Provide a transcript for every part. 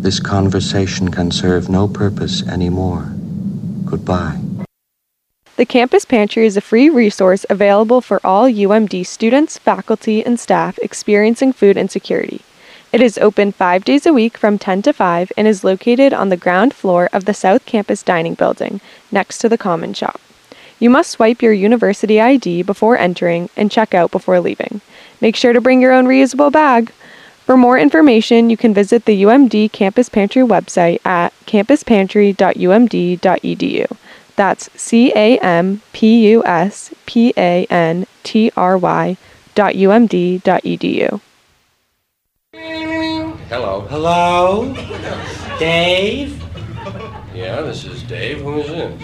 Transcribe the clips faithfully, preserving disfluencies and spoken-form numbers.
This conversation can serve no purpose anymore. Goodbye. The Campus Pantry is a free resource available for all U M D students, faculty, and staff experiencing food insecurity. It is open five days a week from ten to five and is located on the ground floor of the South Campus Dining Building, next to the Common Shop. You must swipe your university I D before entering and check out before leaving. Make sure to bring your own reusable bag. For more information, you can visit the U M D Campus Pantry website at campus pantry dot u m d dot e d u. That's C A M P U S P A N T R Y dot U M D dot E D U. Hello. Hello? Dave? Yeah, this is Dave. Who is it?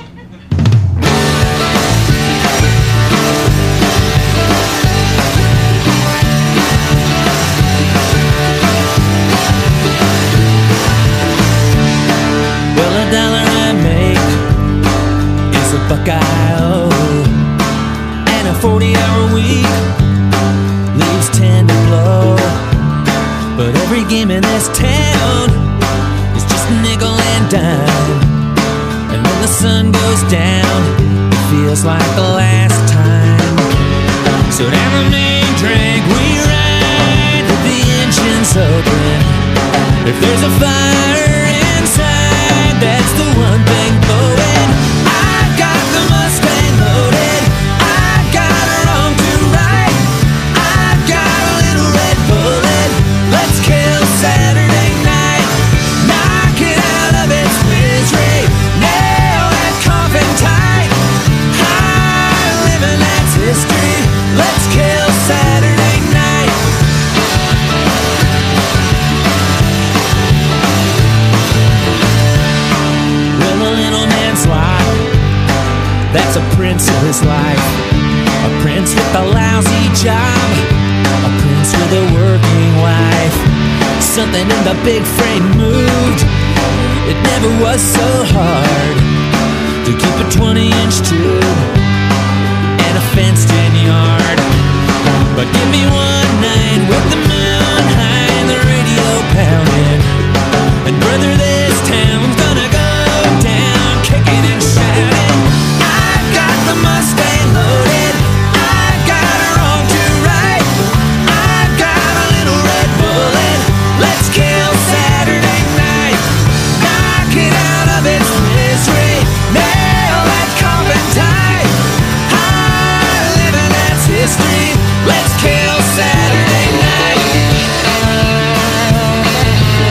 Well, a dollar I make is a buck I owe, and a forty-hour week leaves ten to blow. But every game in this town is just a nickel and dime, and when the sun goes down, it feels like the last time. So down the main drag we ride with the engines open. If there's a fire inside, that's the one thing blowing. I got the Mustang loaded, I got a wrong to right, I got a little red bullet. Let's kill Saturday night, knock it out of its misery, nail that coffin tight. High living, that's history. Let's kill Saturday night. Well, a little man's life, that's a prince of his life. A prince with a lousy job, a prince with a working wife. Something in the big frame moved. It never was so hard to keep a twenty inch tube and a fenced in yard. But give me one night with the moon high and the radio pounding, and brother, this town's gonna go down kicking and shouting. I got the Mustang loaded, I got a wrong to right, I got a little red bullet. Let's kill Saturday night, knock it out of its misery, nail that coffin tight. High living, that's history. Let's kill Saturday night.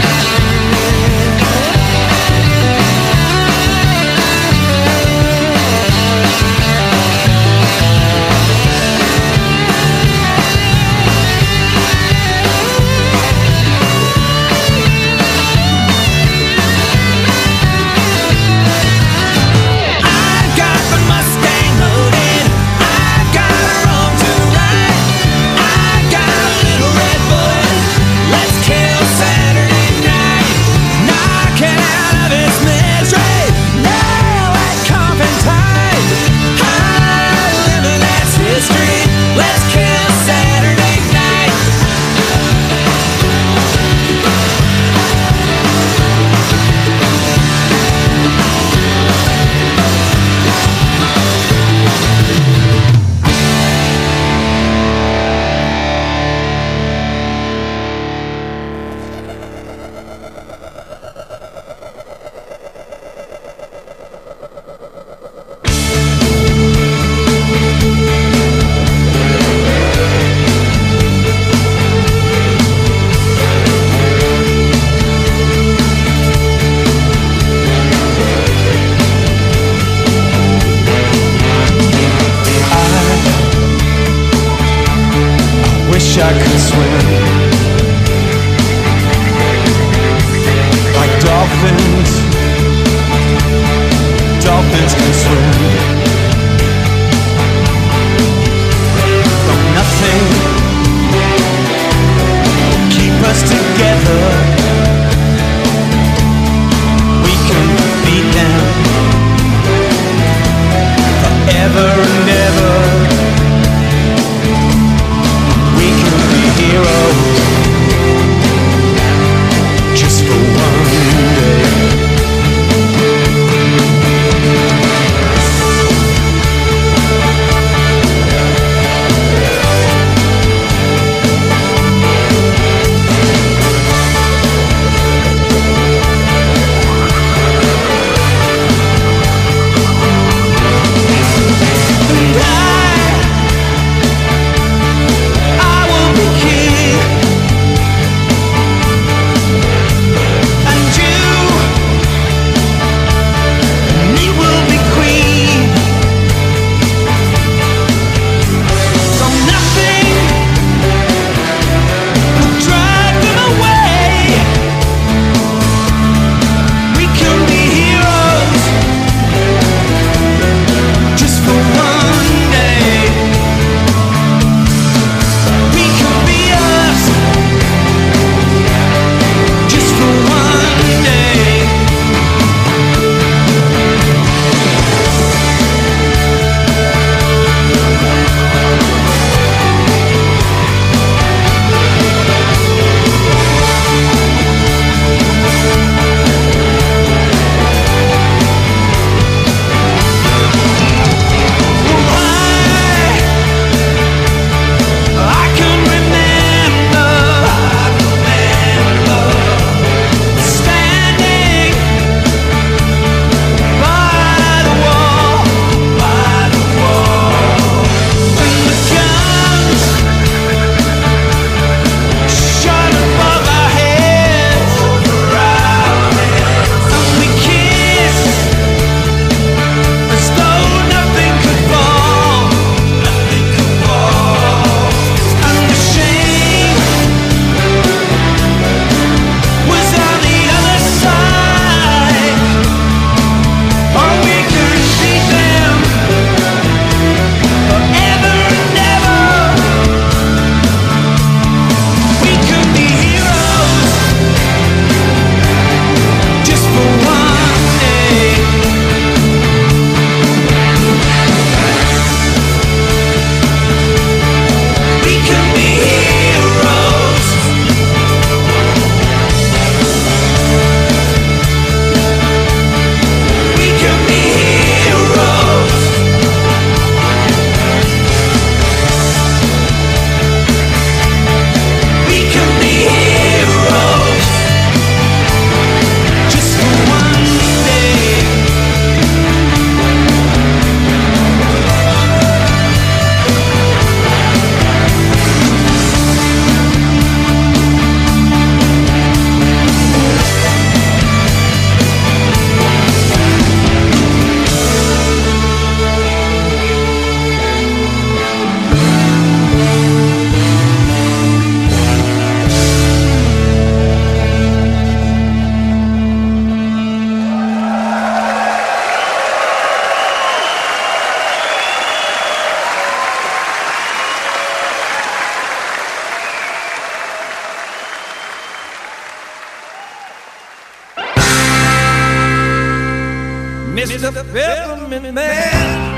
Mister Peppermint Man.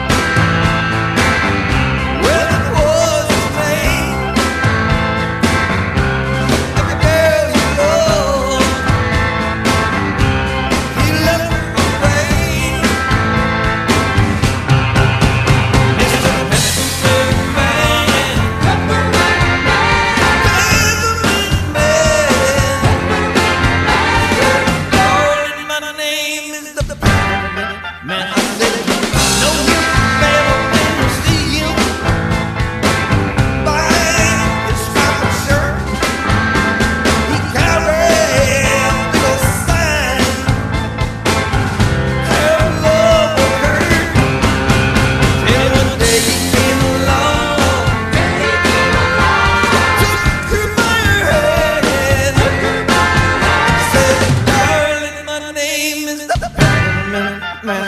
Well, it was his name. Like a girl you love, he left the rain. Mister Peppermint Man, Peppermint Man, darling, my name is the Peppermint Man. I said it. No, you better when you see him buying his striped shirt. He carried a little sign, her love will hurt. Till one day he came along, took my hand, said, darling, my name is the Peppermint Man.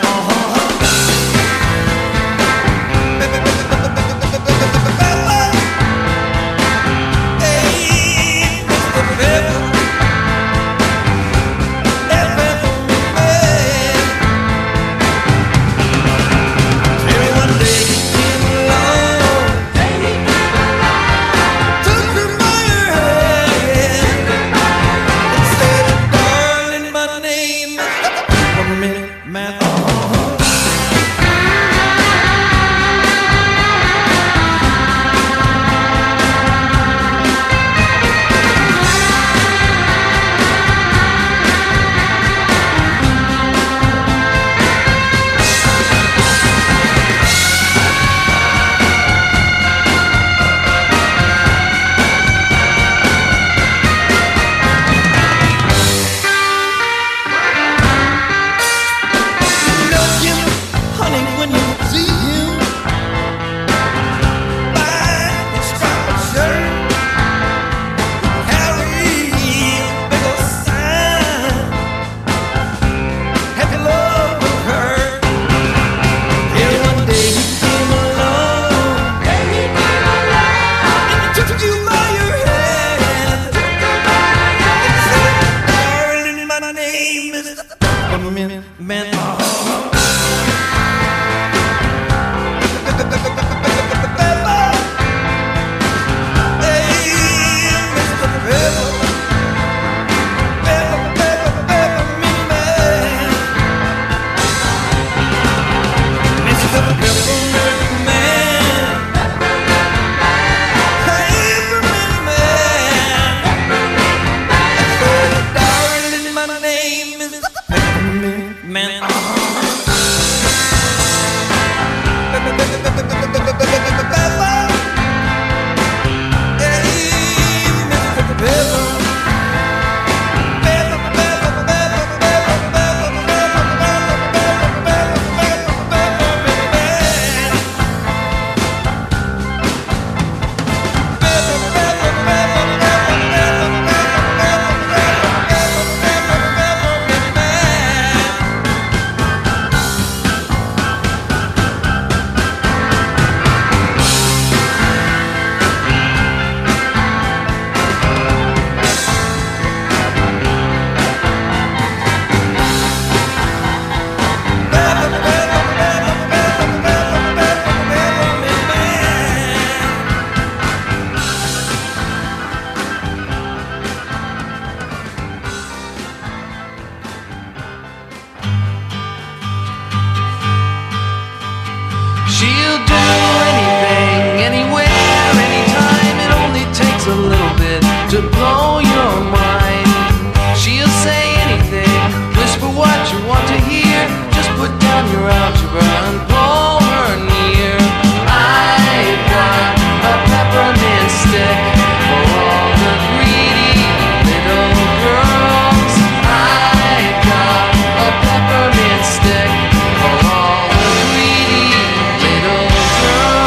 She'll do anything, anywhere, anytime. It only takes a little bit to blow your mind. She'll say anything, whisper what you want to hear. Just put down your algebra and pull her near. I've got a peppermint stick for all the greedy little girls. I've got a peppermint stick for all the greedy little girls.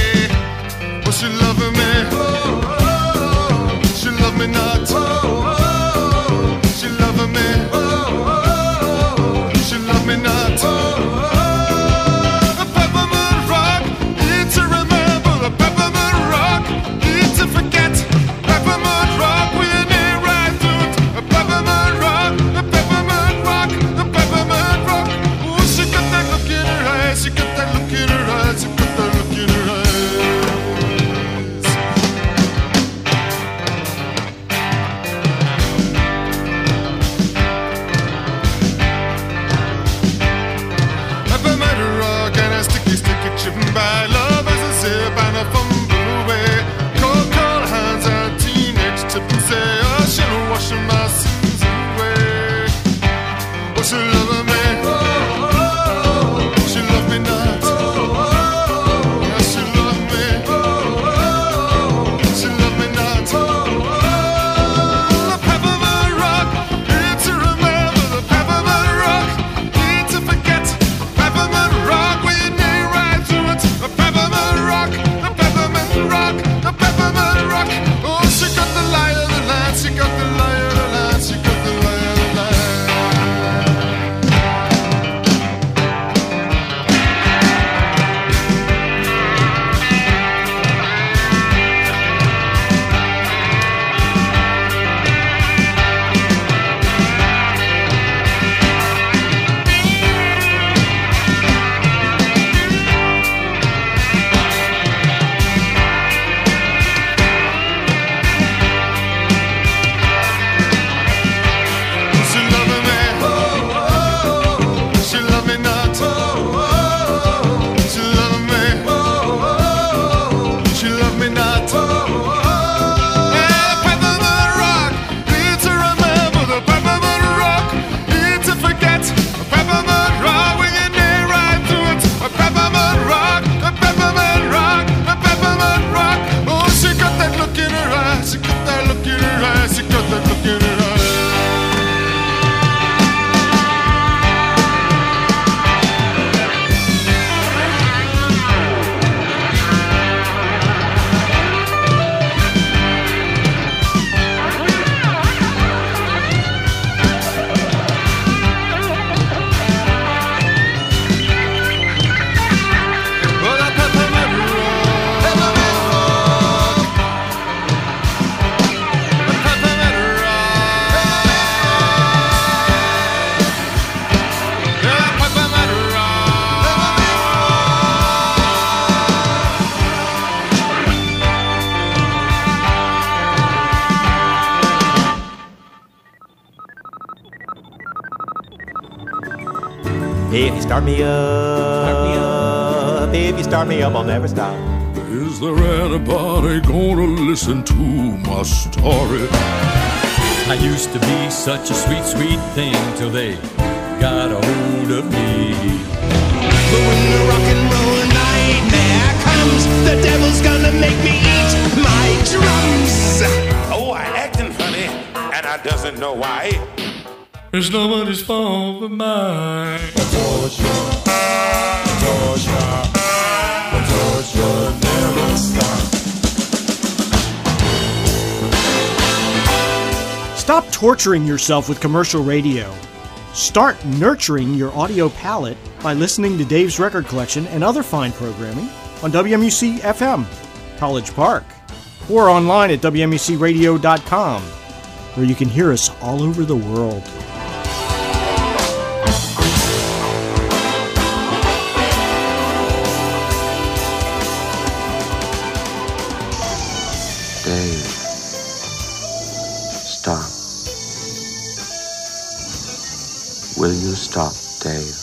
If you start me up, start me up. If you start me up, I'll never stop. Is there anybody gonna listen to my story? I used to be such a sweet, sweet thing till they got a hold of me. But when the rock and roll nightmare comes, the devil's gonna make me eat my drums. Oh, I acting funny, and I doesn't know why. It's nobody's fault but mine. Torture, torture, torture never stops. Stop torturing yourself with commercial radio. Start nurturing your audio palate by listening to Dave's Record Collection and other fine programming on W M U C F M, College Park, or online at W M U C radio dot com, where you can hear us all over the world. Dave, stop. Will you stop, Dave?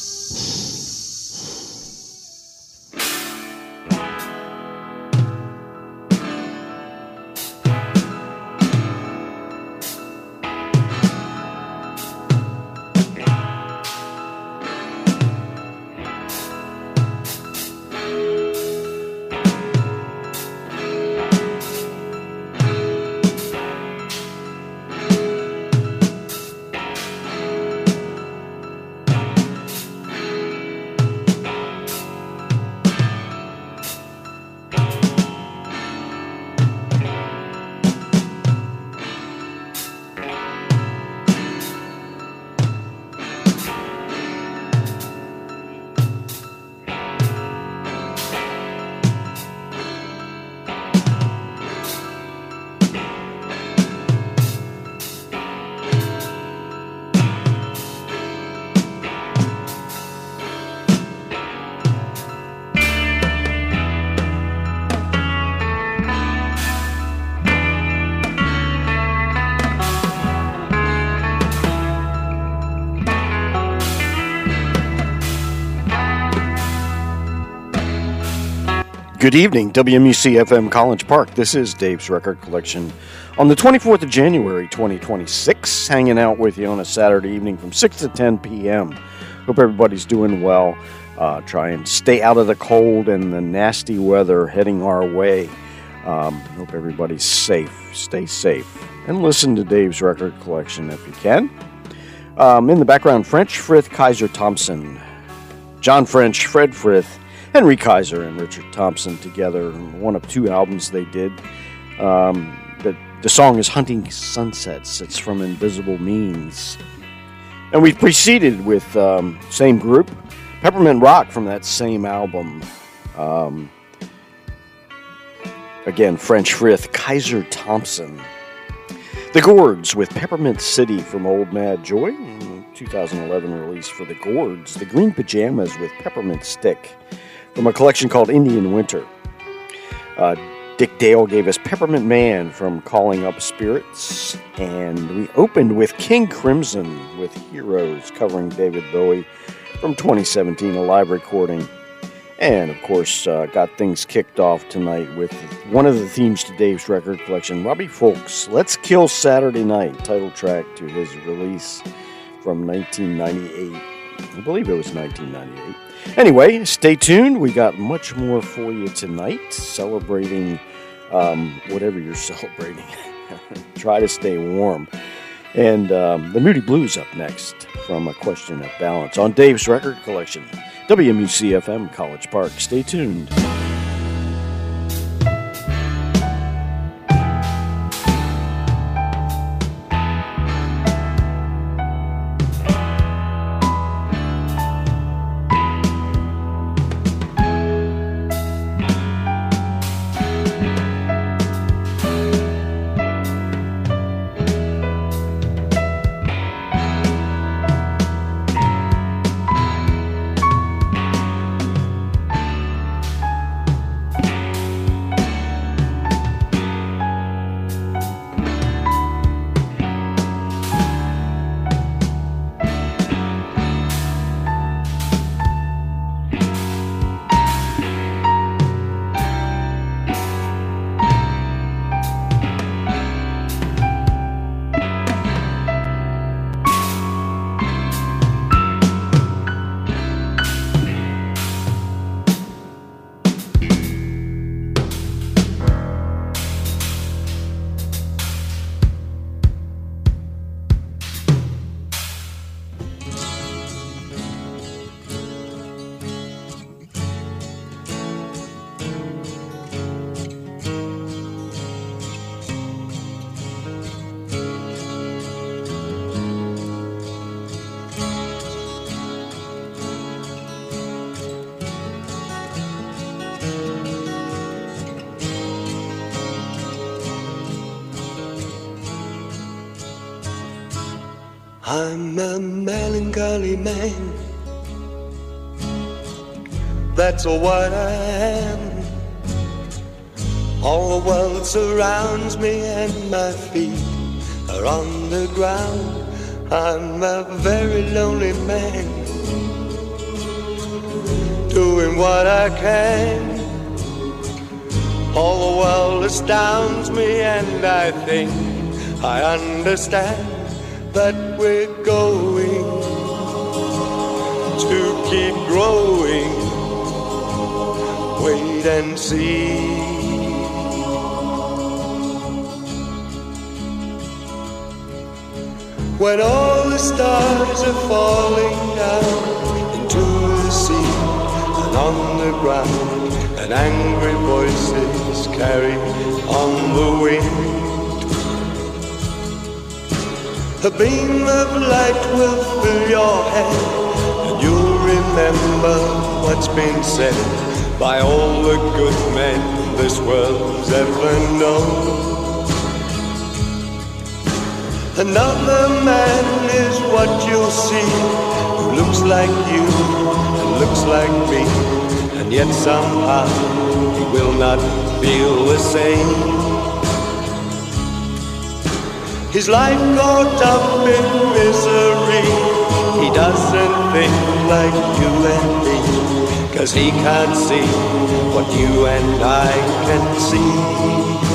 Good evening, W M U C F M College Park. This is Dave's Record Collection on the twenty-fourth of January, twenty twenty-six, hanging out with you on a Saturday evening from six to ten p.m. Hope everybody's doing well. Uh, try and stay out of the cold and the nasty weather heading our way. Um, hope everybody's safe. Stay safe. And listen to Dave's Record Collection if you can. Um, in the background, French Frith Kaiser Thompson. John French, Fred Frith, Henry Kaiser and Richard Thompson together, one of two albums they did. Um, the, the song is Hunting Sunsets. It's from Invisible Means. And we preceded with um, same group, Peppermint Rock from that same album. Um, again, French Frith, Kaiser Thompson. The Gourds with Peppermint City from Old Mad Joy, two thousand eleven release for The Gourds. The Green Pajamas with Peppermint Stick from a collection called Indian Winter. Uh, Dick Dale gave us Peppermint Man from Calling Up Spirits. And we opened with King Crimson with Heroes covering David Bowie from twenty seventeen, a live recording. And, of course, uh, got things kicked off tonight with one of the themes to Dave's Record Collection, Robbie Fulks, Let's Kill Saturday Night, title track to his release from nineteen ninety-eight. I believe it was nineteen ninety-eight. Anyway, stay tuned. We got much more for you tonight, celebrating um, whatever you're celebrating. Try to stay warm. And um, the Moody Blues up next from A Question of Balance on Dave's Record Collection. W M U C F M College Park. Stay tuned. I'm a melancholy man. That's what I am. All the world surrounds me and my feet are on the ground. I'm a very lonely man, doing what I can. All the world astounds me and I think I understand that we're going to keep growing. Wait and see. When all the stars are falling down into the sea and on the ground, and angry voices carry on the wind, a beam of light will fill your head, and you'll remember what's been said by all the good men this world's ever known. Another man is what you'll see, who looks like you and looks like me, and yet somehow he will not feel the same. His life caught up in misery, he doesn't think like you and me, 'cause he can't see what you and I can see.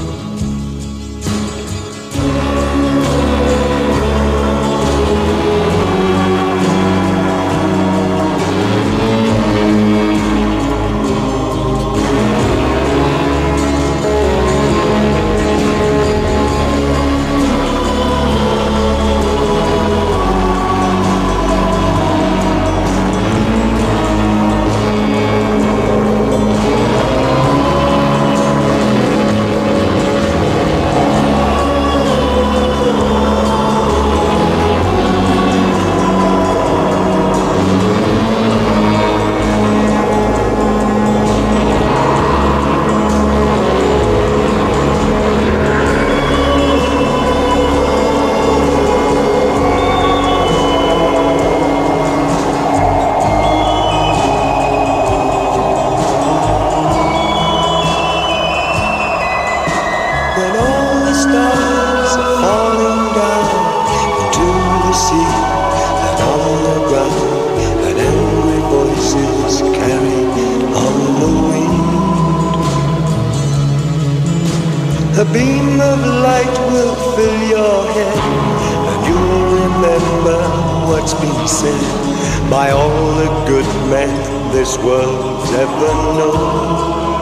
A beam of light will fill your head, and you'll remember what's been said by all the good men this world's ever known.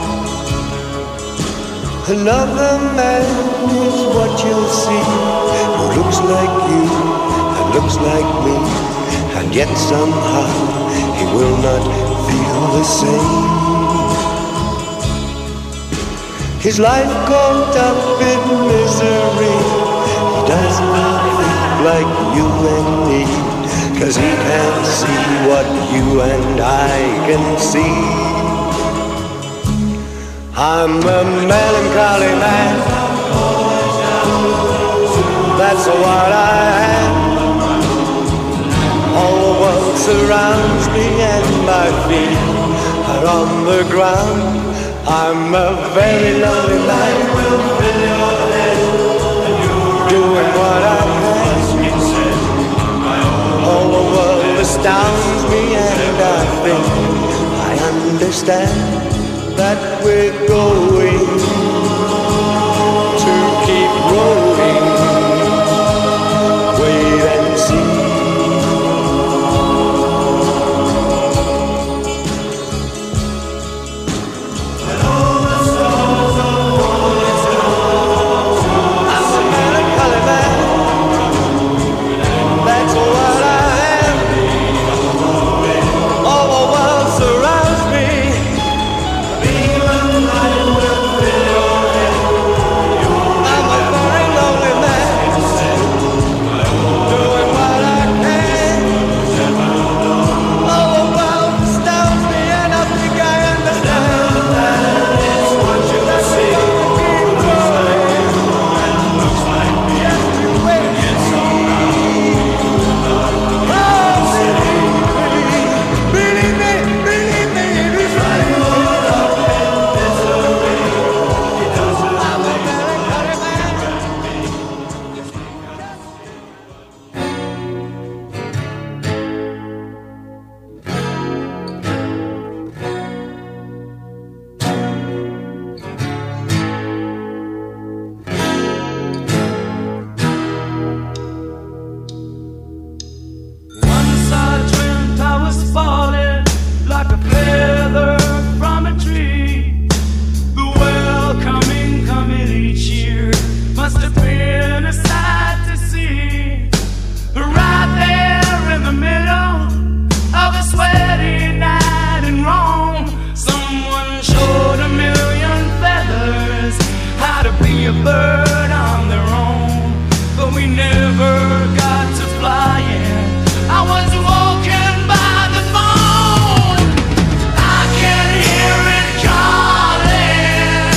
Another man is what you'll see, who looks like you and looks like me, and yet somehow he will not feel the same. His life caught up in misery, he does not think like you and me, 'cause he can't see what you and I can see. I'm a melancholy man, that's what I am. All the world surrounds me and my feet are on the ground. I'm a very lonely man, doing what I can. All the world astounds me and I think I understand that we're going to keep growing. Wait and see. Surrounds me, a beam of light will fill be a bird on their own, but we never got to flying. I was walking by the phone, I can hear it calling.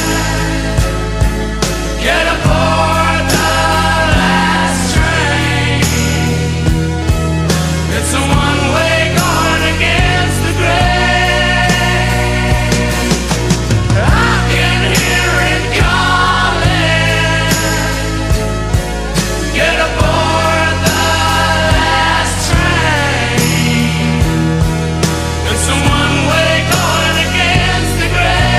Get aboard the last train. It's a one-way going against the grain. I can hear it calling. Get aboard the last train. It's a one-way going against the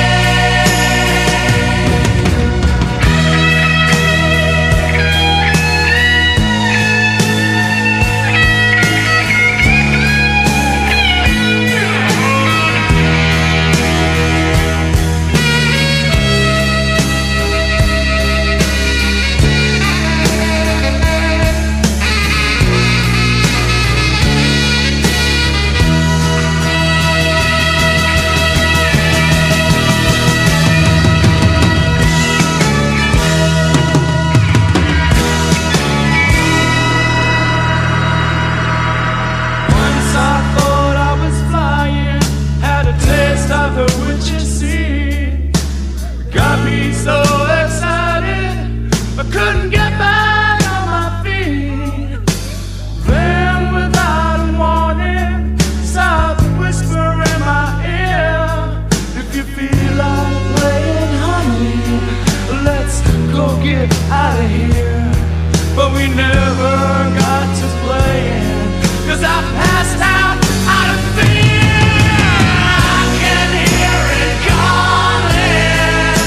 Once I thought I was flying, had a taste of the witch's sea. Got me so excited, I couldn't get back on my feet. Then without a warning, saw the whisper in my ear. If you feel like playing, honey, let's go get out of here. But we never got to playing, 'cause I passed out out of fear. I can hear it calling.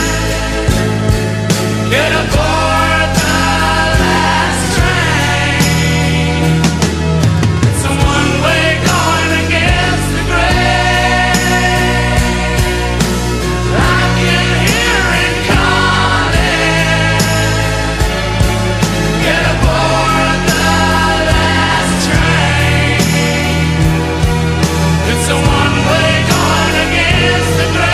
Get aboard the last train. It's a one-way going against the grain. I can hear it calling. Get aboard the last train. It's a one-way going against the grain.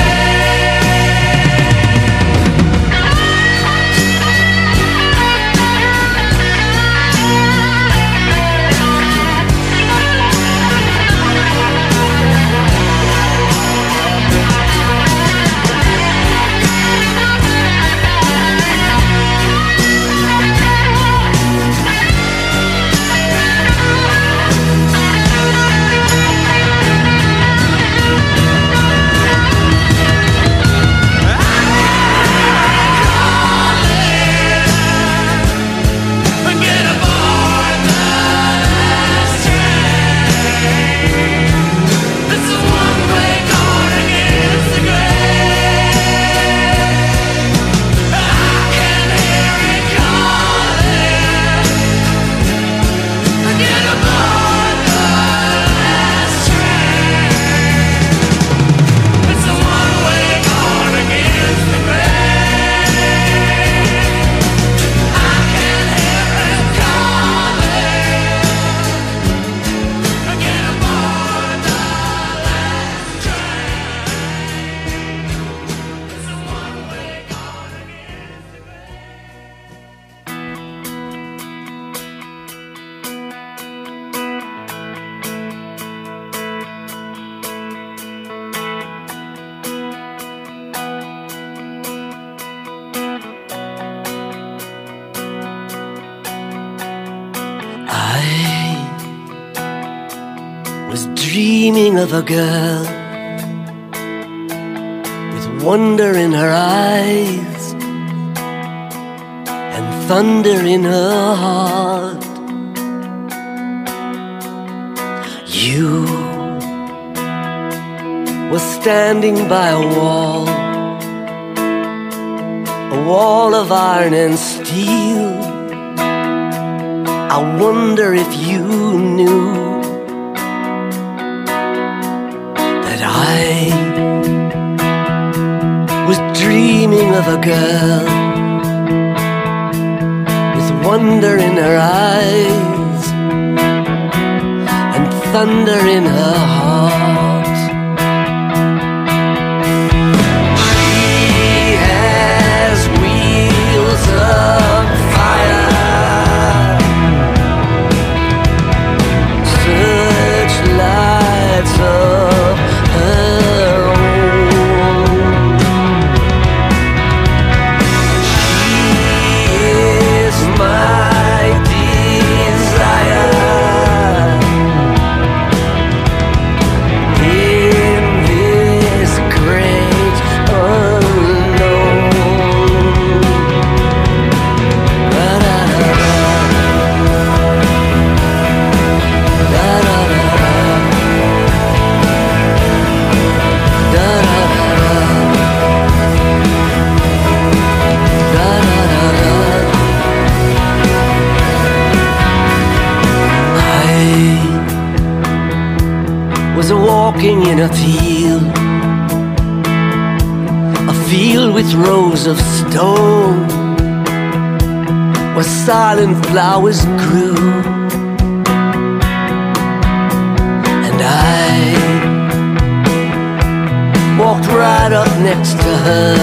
Get aboard the last train. It's a one-way going against the grain. I can hear it calling. Get aboard the last train. It's a one-way going against the grain. I can hear it calling. Get aboard the last train. It's a one-way going against the I was dreaming of a girl with wonder in her eyes and thunder in her heart. You were standing by a wall, a wall of iron and steel. I wonder if you knew that I was dreaming of a girl with wonder in her eyes and thunder in her heart. She has wheels walking in a field, a field with rows of stone, where silent flowers grew. And I walked right up next to her.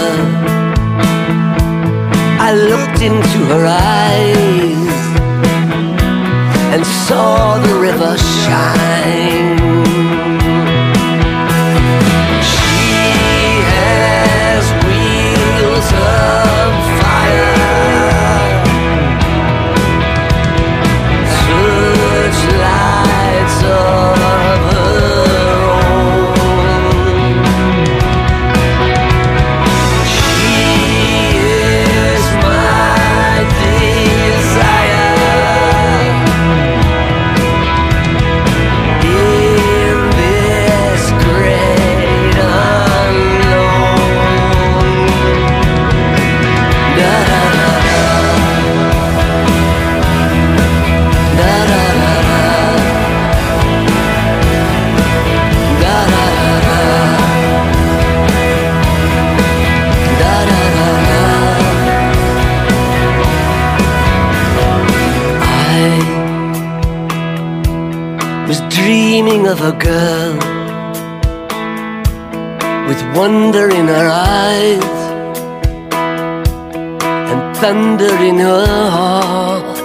I looked into her eyes and saw the river shine. She has wheels of fire, searchlights of her own. She is my desire in this great unknown. Da da da da da da da da da da da. I was dreaming of a girl with wonder in her eyes and thunder in her heart.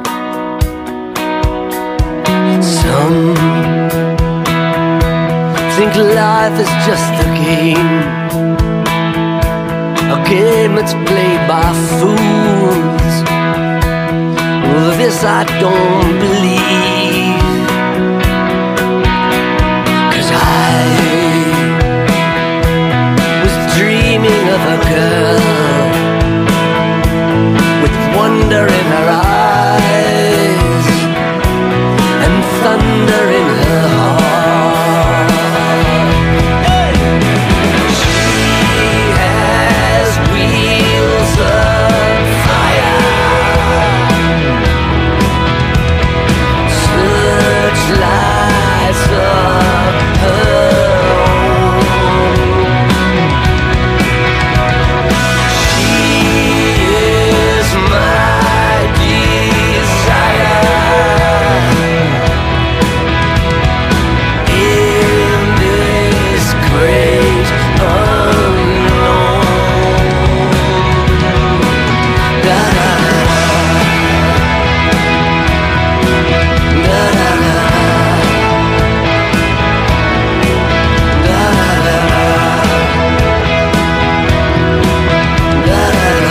Some think life is just a game, a game that's played by fools. Well, this I don't believe, 'cause I was dreaming of a girl with wonder in her eyes and thunder in her heart. She has wheels of fire, searchlights of her own. She is my desire in this great unknown. Da da da da da da da da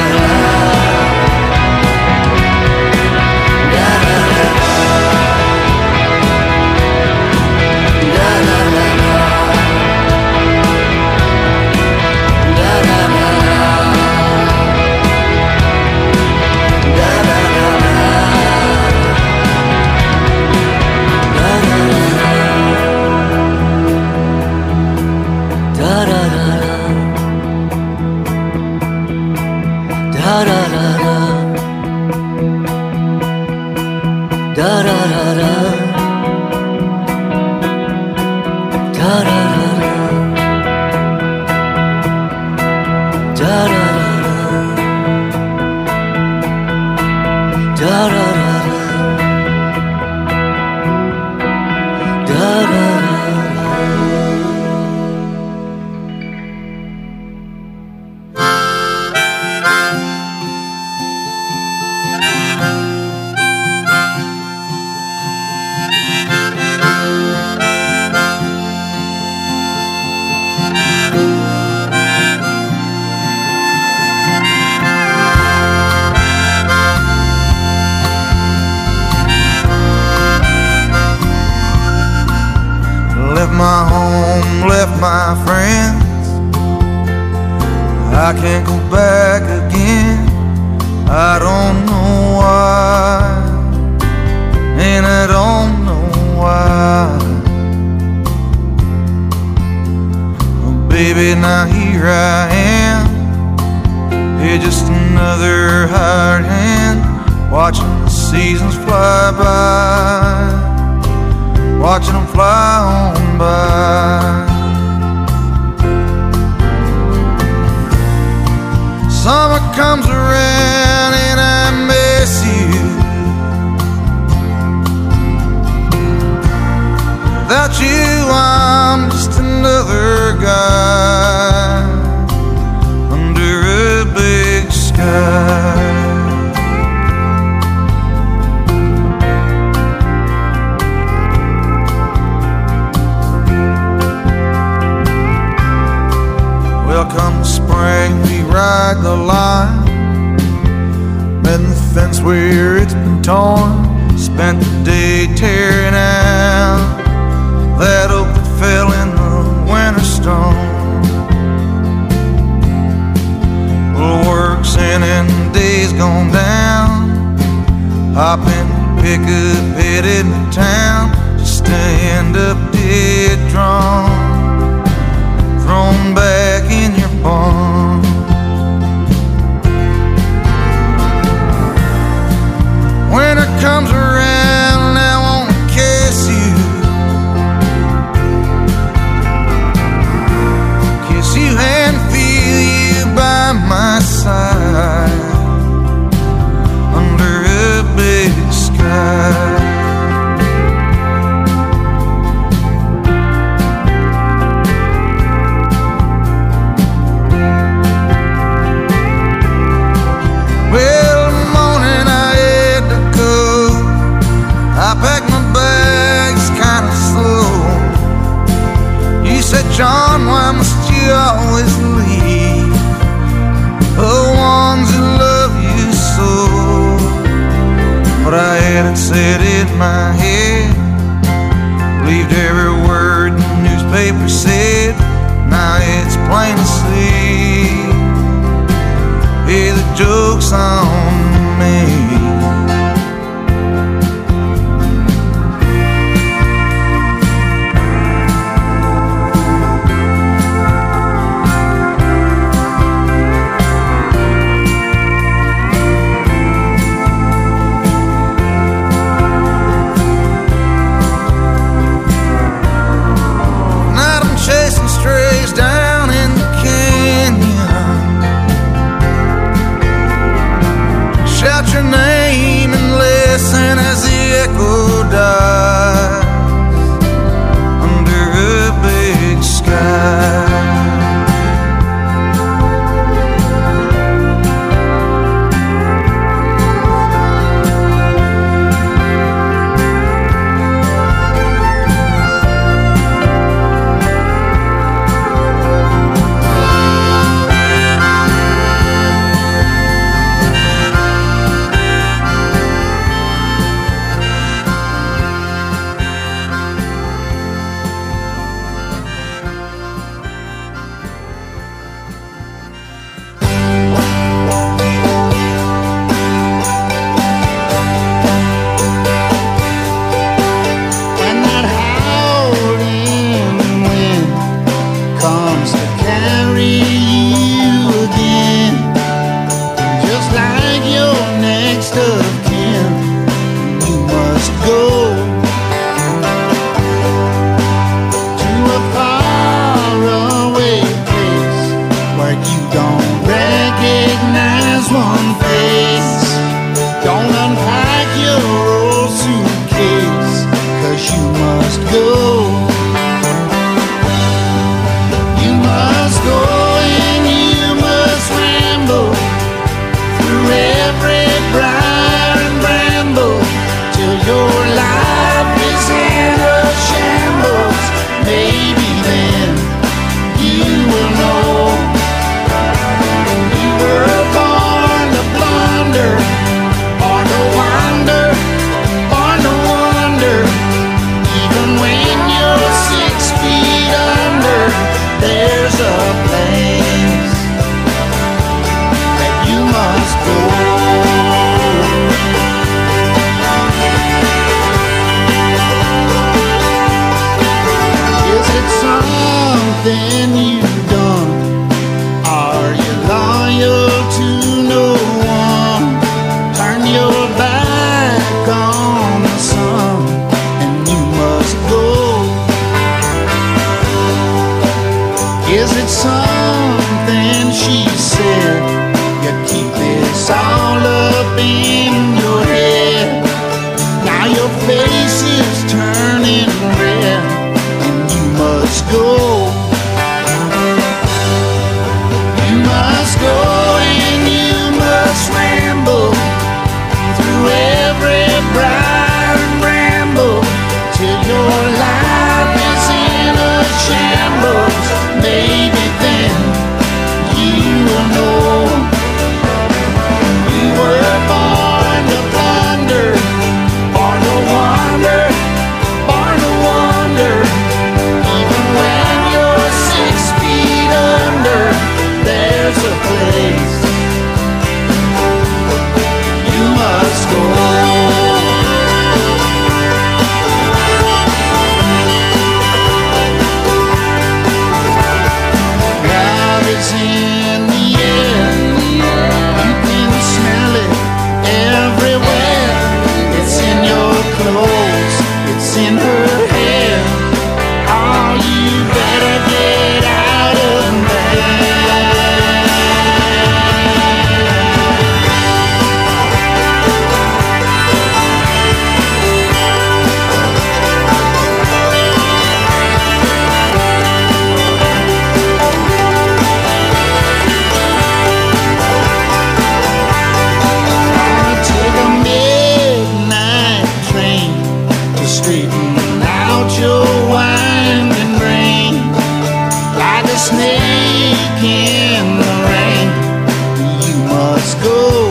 Left my home, left my friends. I can't go back again. I don't know why, and I don't know why. Oh, baby, now here I am. You're just another hired hand, watching the seasons fly by. watching them fly on by. Summer comes around and I miss you. Without you, I'm just another guy under a big sky. Come spring, we ride the line, mend the fence where it's been torn. Spent the day tearing out that oak that fell in the winter storm. Well, work's in and the day's gone down. Hop in, pick up, headed to town, just to end up dead drawn, thrown back in your barn. Winter comes around and I wanna kiss you, kiss you and feel you by my side under a big sky. John, why must you always leave the ones who love you so? But I had it set in my head, believed every word the newspaper said. Now it's plain to see, hey, the joke's on me. Down in the canyon, shout your name and listen as the echo dies under a big sky. You were born to blow. you will know. You were born to plunder, born to wander, born to wander. Even when you're six feet under, there's a place you must go. It's in the air, you can smell it everywhere. It's in your clothes, it's in her hair. Oh, you better get out of there. Straighten out your winding brain like a snake in the rain. You must go.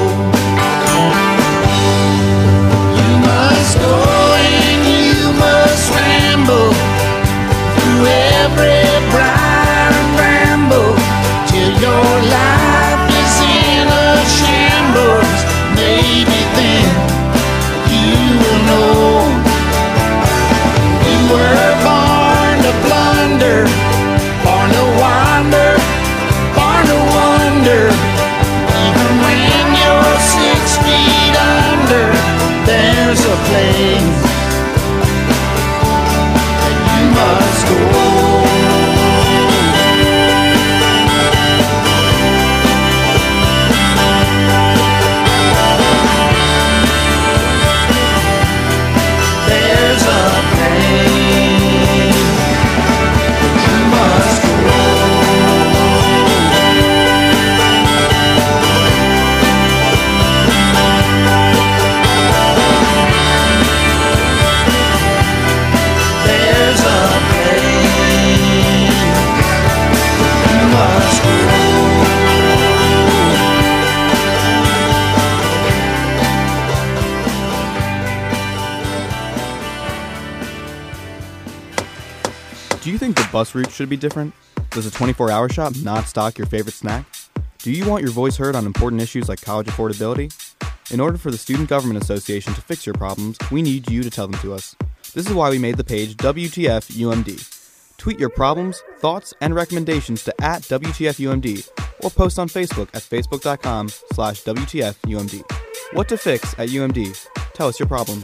You must go and you must ramble through every briar and bramble till your life is in a shambles. Maybe then you will know. You were born to plunder, born to wander, born to wonder. Even when you're six feet under, there's a place that you must go. There's a place you must go. There's a place you must go. Do you think the bus route should be different? Does a twenty-four hour shop not stock your favorite snack? Do you want your voice heard on important issues like college affordability? In order for the Student Government Association to fix your problems, we need you to tell them to us. This is why we made the page W T F U M D. Tweet your problems, thoughts, and recommendations to at W T F U M D or post on Facebook at facebook.com slash WTFUMD. What to fix at U M D? Tell us your problems.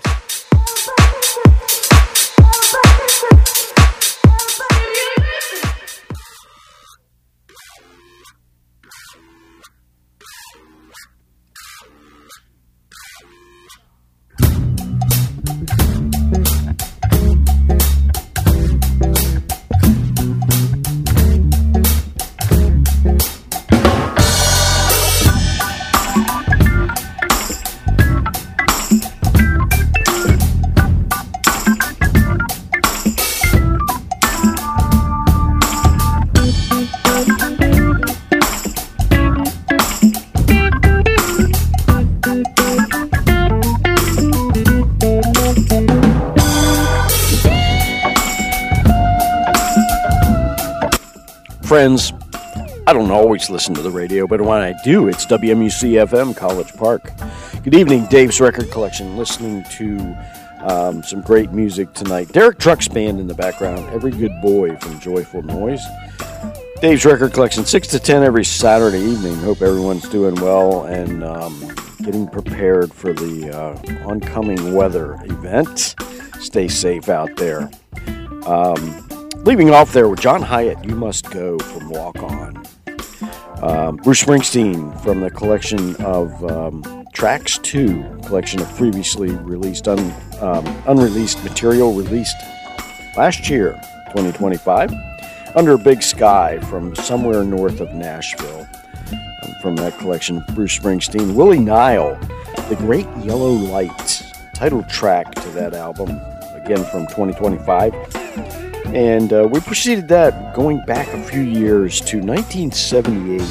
Friends, I don't always listen to the radio, but when I do, it's W M U C F M, College Park. Good evening, Dave's Record Collection, listening to um, some great music tonight. Derek Trucks Band in the background, Every Good Boy from Joyful Noise. Dave's Record Collection, six to ten every Saturday evening. Hope everyone's doing well and um, getting prepared for the uh, oncoming weather event. Stay safe out there. Um, leaving off there with John Hyatt, You Must Go from Walk On. Um, Bruce Springsteen from the collection of um, Tracks two, collection of previously released, un, um, unreleased material released last year, twenty twenty-five. Under a Big Sky from somewhere north of Nashville. Um, from that collection, Bruce Springsteen. Willie Nile, The Great Yellow Light, title track to that album, again from twenty twenty-five. And uh, we preceded that going back a few years to nineteen seventy-eight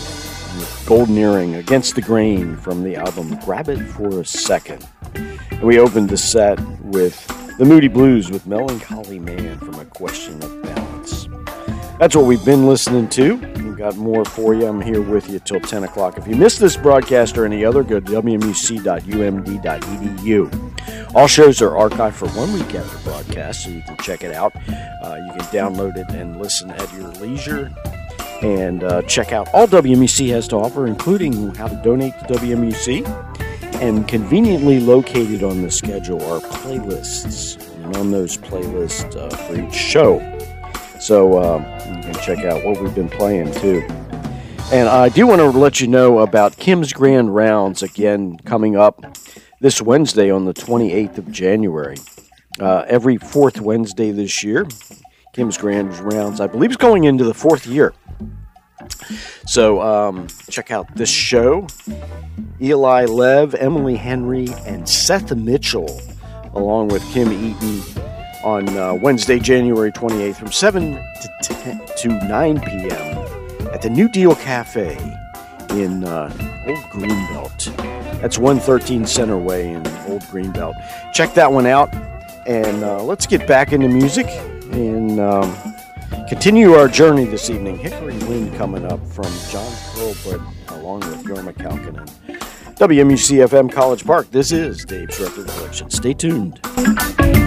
Golden Earring, Against the Grain from the album Grab It for a Second. And we opened the set with the Moody Blues with Melancholy Man from A Question of Balance. That's what we've been listening to. We've got more for you. I'm here with you till ten o'clock. If you missed this broadcast or any other, go to w m u c dot u m d dot e d u. All shows are archived for one week after broadcast, so you can check it out. Uh, you can download it and listen at your leisure. And uh, check out all W M U C has to offer, including how to donate to W M U C. And conveniently located on the schedule are playlists. And on those playlists uh, for each show. So uh, you can check out what we've been playing, too. And I do want to let you know about Kim's Grand Rounds, again, coming up this Wednesday on the twenty-eighth of January. Uh, every fourth Wednesday this year, Kim's Grand Rounds, I believe, is going into the fourth year. So um, check out this show. Eli Lev, Emily Henry, and Seth Mitchell, along with Kim Eaton, on uh, Wednesday, January twenty-eighth, from seven to ten to nine p.m. at the New Deal Cafe in uh, Old Greenbelt. That's one thirteen Center Way in Old Greenbelt. Check that one out, and uh, let's get back into music and um, continue our journey this evening. Hickory Wind coming up from John Hurlbut along with Jorma Kalkinen. W M U C F M College Park. This is Dave's Record Collection. Stay tuned.